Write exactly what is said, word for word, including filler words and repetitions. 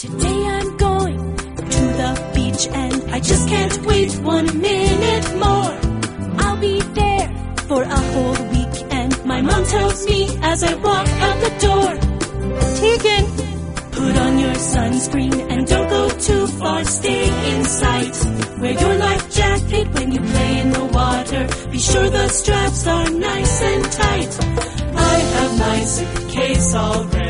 Today I'm going to the beach and I just can't wait one minute more. I'll be there for a whole week and my mom tells me as I walk out the door, Tegan, put on your sunscreen and don't go too far, stay in sight. Wear your life jacket when you play in the water. Be sure the straps are nice and tight. I have my suitcase all ready.